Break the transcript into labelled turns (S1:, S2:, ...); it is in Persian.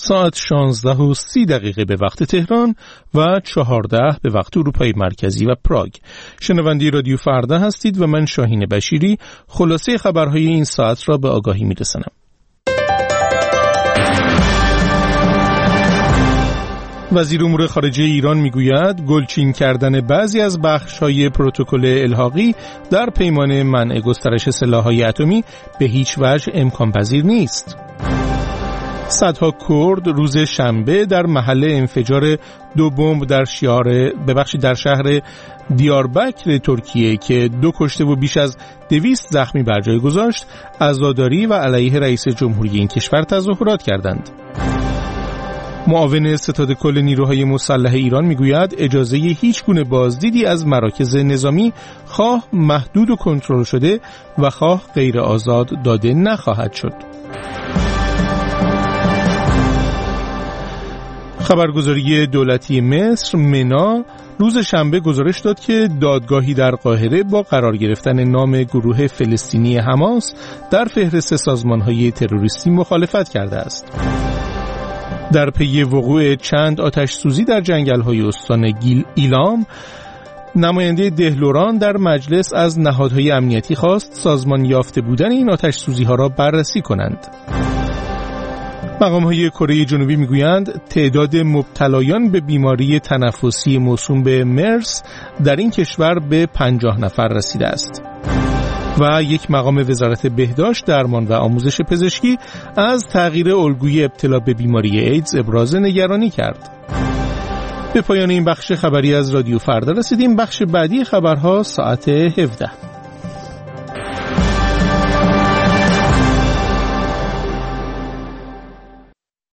S1: ساعت 16:30 به وقت تهران و 14 به وقت اروپای مرکزی و پراگ. شنونده رادیو فردا هستید و من شاهین بشیری خلاصه خبرهای این ساعت را به آگاهی می‌رسانم. وزیر امور خارجه ایران میگوید گلچین کردن بعضی از بخش‌های پروتکل الحاقی در پیمان منع گسترش سلاح‌های اتمی به هیچ وجه امکان پذیر نیست. صدها کرد روز شنبه در محل انفجار 2 بمب در شهر دیاربکر ترکیه که 2 کشته و بیش از 200 زخمی بر جای گذاشت، عزاداری و علیه رئیس جمهوری این کشور تظاهرات کردند. معاون ستاد کل نیروهای مسلح ایران میگوید اجازه هیچ گونه بازدیدی از مراکز نظامی خواه محدود و کنترل شده و خواه غیر آزاد داده نخواهد شد. خبرگزاری دولتی مصر منا روز شنبه گزارش داد که دادگاهی در قاهره با قرار گرفتن نام گروه فلسطینی حماس در فهرست سازمان‌های تروریستی مخالفت کرده است. در پی وقوع چند آتش سوزی در جنگل‌های استان ایلام، نماینده دهلوران در مجلس از نهادهای امنیتی خواست سازمان یافته بودن این آتش سوزی‌ها را بررسی کنند. مقام‌های کره جنوبی میگویند تعداد مبتلایان به بیماری تنفسی موسوم به مرس در این کشور به 50 نفر رسیده است. و یک مقام وزارت بهداشت، درمان و آموزش پزشکی از تغییر الگوی ابتلا به بیماری ایدز ابراز نگرانی کرد. به پایان این بخش خبری از رادیو فردا رسیدیم. بخش بعدی خبرها ساعت 17.